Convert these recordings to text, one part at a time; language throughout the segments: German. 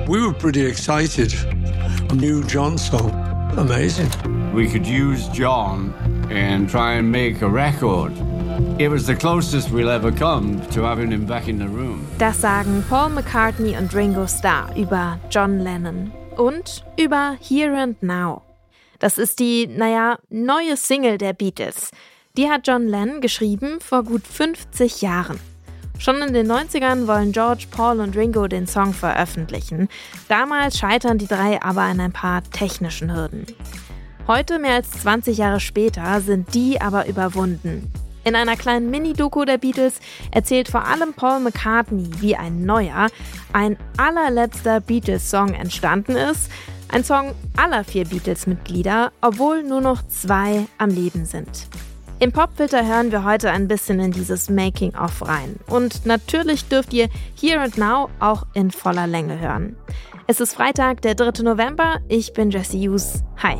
We were pretty excited. A new John song. Amazing. We could use John and try and make a record. It was the closest we'll ever come to having him back in the room. Das sagen Paul McCartney und Ringo Starr über John Lennon und über Here and Now. Das ist die, neue Single der Beatles. Die hat John Lennon geschrieben vor gut 50 Jahren. Schon in den 90ern wollen George, Paul und Ringo den Song veröffentlichen. Damals scheitern die drei aber an ein paar technischen Hürden. Heute, mehr als 20 Jahre später, sind die aber überwunden. In einer kleinen Mini-Doku der Beatles erzählt vor allem Paul McCartney, wie ein allerletzter Beatles-Song entstanden ist. Ein Song aller 4 Beatles-Mitglieder, obwohl nur noch 2 am Leben sind. Im Popfilter hören wir heute ein bisschen in dieses Making-of rein. Und natürlich dürft ihr Here and Now auch in voller Länge hören. Es ist Freitag, der 3. November. Ich bin Jessie Hughes. Hi.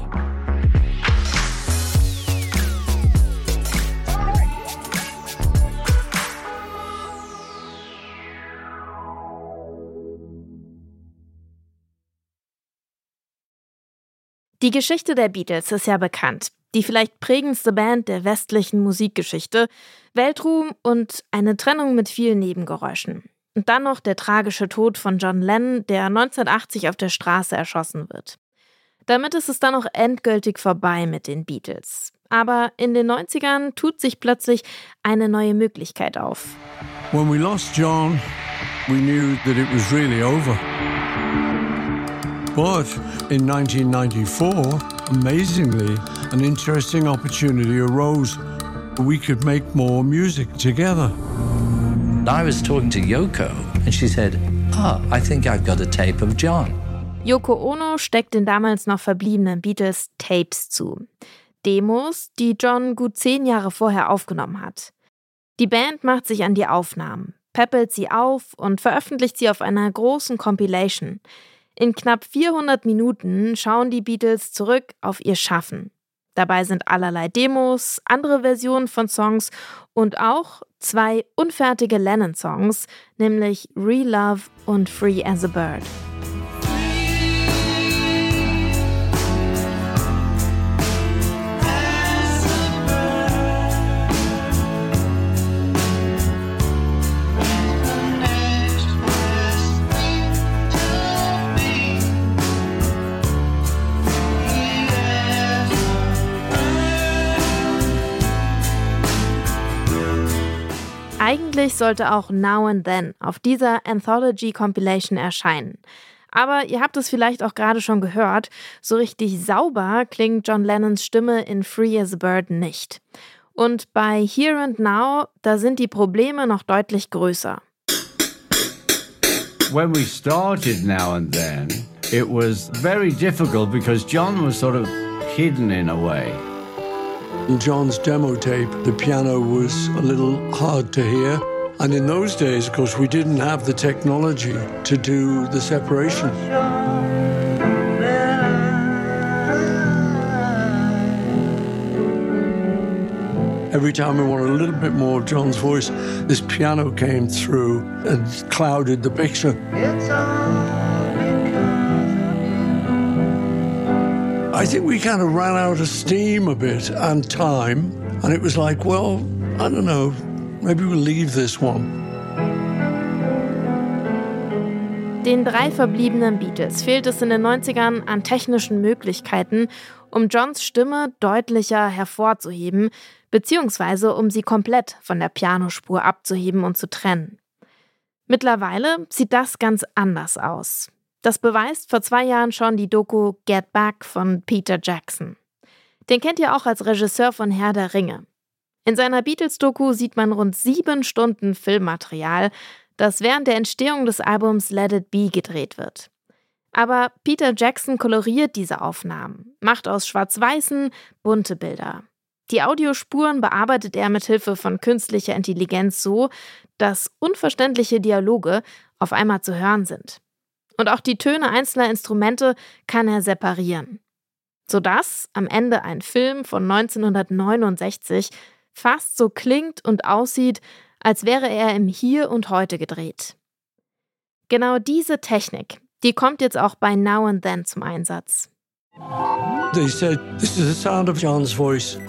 Die Geschichte der Beatles ist ja bekannt. Die vielleicht prägendste Band der westlichen Musikgeschichte, Weltruhm und eine Trennung mit vielen Nebengeräuschen. Und dann noch der tragische Tod von John Lennon, der 1980 auf der Straße erschossen wird. Damit ist es dann auch endgültig vorbei mit den Beatles. Aber in den 90ern tut sich plötzlich eine neue Möglichkeit auf. When we lost John, we knew that it was really over. But in 1994, amazingly, an interesting opportunity arose. We could make more music together. I was talking to Yoko and she said, I think I've got a tape of John. Yoko Ono steckt den damals noch verbliebenen Beatles Tapes zu. Demos, die John gut 10 Jahre vorher aufgenommen hat. Die Band macht sich an die Aufnahmen, peppelt sie auf und veröffentlicht sie auf einer großen Compilation. In knapp 400 Minuten schauen die Beatles zurück auf ihr Schaffen. Dabei sind allerlei Demos, andere Versionen von Songs und auch 2 unfertige Lennon-Songs, nämlich Real Love und Free as a Bird. Eigentlich sollte auch Now and Then auf dieser Anthology-Compilation erscheinen. Aber ihr habt es vielleicht auch gerade schon gehört, so richtig sauber klingt John Lennons Stimme in Free as a Bird nicht. Und bei Here and Now, da sind die Probleme noch deutlich größer. When we started Now and Then, it was very difficult because John was sort of hidden in a way. In John's demo tape, the piano was a little hard to hear. And in those days, of course, we didn't have the technology to do the separation. Every time we wanted a little bit more of John's voice, this piano came through and clouded the picture. I think we kind of ran out of steam a bit and time, and it was like, well, I don't know, maybe we'll leave this one. Den 3 verbliebenen Beatles fehlt es in den 90ern an technischen Möglichkeiten, um Johns Stimme deutlicher hervorzuheben, beziehungsweise um sie komplett von der Pianospur abzuheben und zu trennen. Mittlerweile sieht das ganz anders aus. Das beweist vor 2 Jahren schon die Doku Get Back von Peter Jackson. Den kennt ihr auch als Regisseur von Herr der Ringe. In seiner Beatles-Doku sieht man rund 7 Stunden Filmmaterial, das während der Entstehung des Albums Let It Be gedreht wird. Aber Peter Jackson koloriert diese Aufnahmen, macht aus schwarz-weißen bunte Bilder. Die Audiospuren bearbeitet er mit Hilfe von künstlicher Intelligenz so, dass unverständliche Dialoge auf einmal zu hören sind. Und auch die Töne einzelner Instrumente kann er separieren. Sodass am Ende ein Film von 1969 fast so klingt und aussieht, als wäre er im Hier und Heute gedreht. Genau diese Technik, Die kommt jetzt auch bei Now and Then zum Einsatz. They said, this is the sound of John's voice.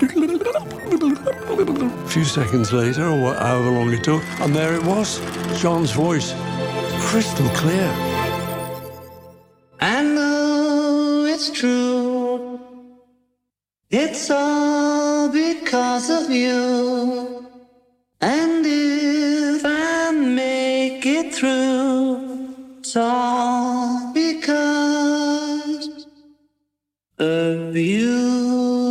A few seconds later, or however long it took, and there it was, John's voice, crystal clear. I know it's true. It's all because of you. And if I make it through, it's all because of you.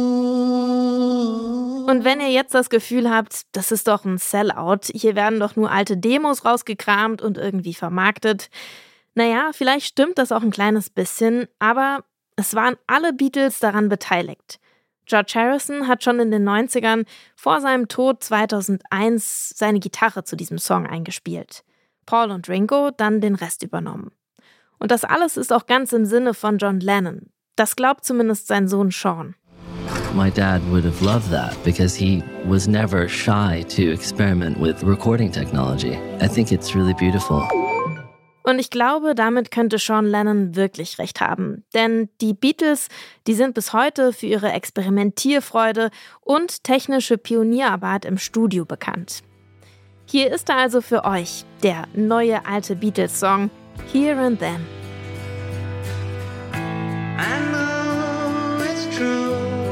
Und wenn ihr jetzt das Gefühl habt, das ist doch ein Sellout, hier werden doch nur alte Demos rausgekramt und irgendwie vermarktet, naja, vielleicht stimmt das auch ein kleines bisschen, aber es waren alle Beatles daran beteiligt. George Harrison hat schon in den 90ern vor seinem Tod 2001 seine Gitarre zu diesem Song eingespielt. Paul und Ringo dann den Rest übernommen. Und das alles ist auch ganz im Sinne von John Lennon. Das glaubt zumindest sein Sohn Sean. My dad would have loved that because he was never shy to experiment with recording technology. I think it's really beautiful. Und ich glaube, damit könnte Sean Lennon wirklich recht haben. Denn die Beatles, die sind bis heute für ihre Experimentierfreude und technische Pionierarbeit im Studio bekannt. Hier ist er also für euch, der neue alte Beatles-Song Here and Then. I know it's true.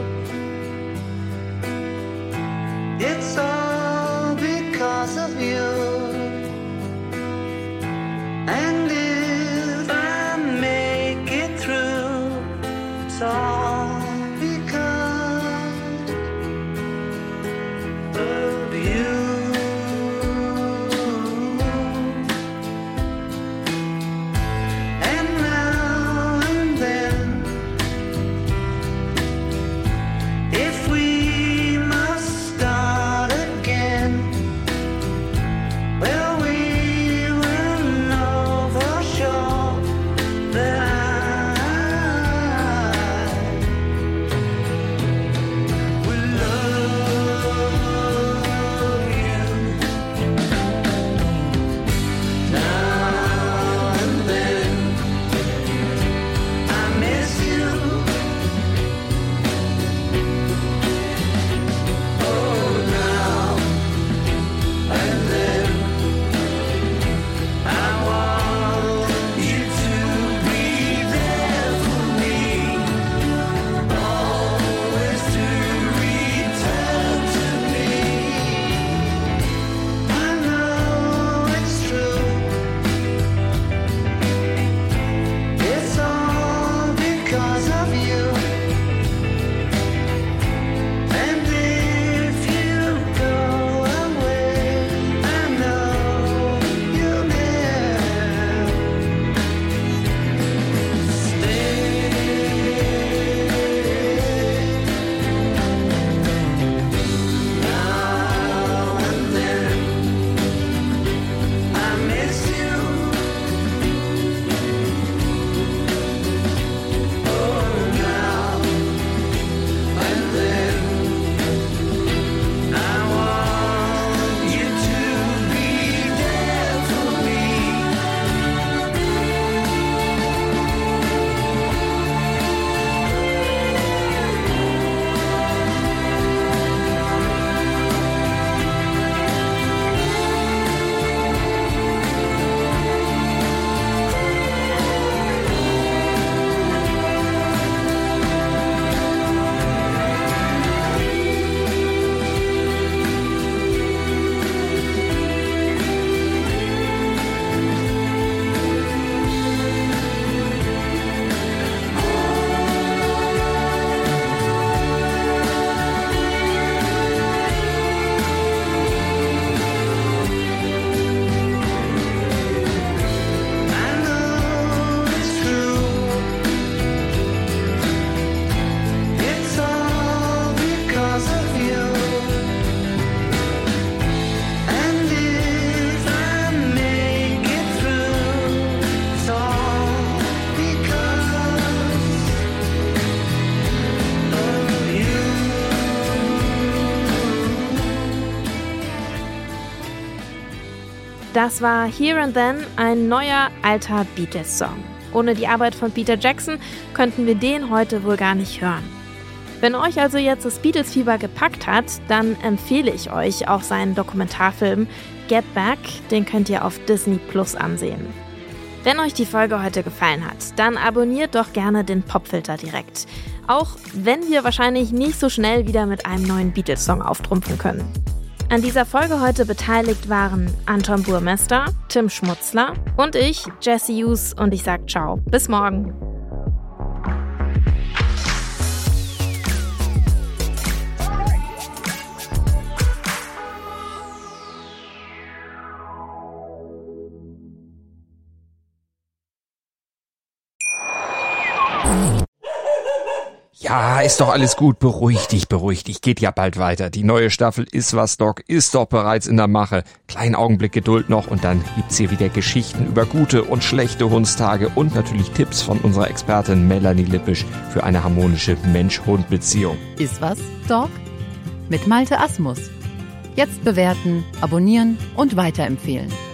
It's all because of you. And if I make it through, it's all because of you. And now and then, if we must start again, well, we will know for sure that I will love you. Now and then, I miss you. Oh, now and then, I want you to be there for me, always to return to me. I know it's true. It's all because of you. And if you go away, I know you'll never stay. Now and then, I miss you. Oh, now and then, I want you to be there for me. I know it's true. It's all because of you. And if I make it through, it's all because of you. Das war Here and Then, ein neuer alter Beatles-Song. Ohne die Arbeit von Peter Jackson könnten wir den heute wohl gar nicht hören. Wenn euch also jetzt das Beatles-Fieber gepackt hat, dann empfehle ich euch auch seinen Dokumentarfilm Get Back, den könnt ihr auf Disney Plus ansehen. Wenn euch die Folge heute gefallen hat, dann abonniert doch gerne den Popfilter direkt. Auch wenn wir wahrscheinlich nicht so schnell wieder mit einem neuen Beatles-Song auftrumpfen können. An dieser Folge heute beteiligt waren Anton Burmester, Tim Schmutzler und ich, Jessie Hughes, und ich sag ciao. Bis morgen. Ja, ist doch alles gut. Beruhig dich. Geht ja bald weiter. Die neue Staffel Ist was, Doc ist doch bereits in der Mache. Kleinen Augenblick Geduld noch und dann gibt's hier wieder Geschichten über gute und schlechte Hundstage und natürlich Tipps von unserer Expertin Melanie Lippisch für eine harmonische Mensch-Hund-Beziehung. Ist was, Doc? Mit Malte Asmus. Jetzt bewerten, abonnieren und weiterempfehlen.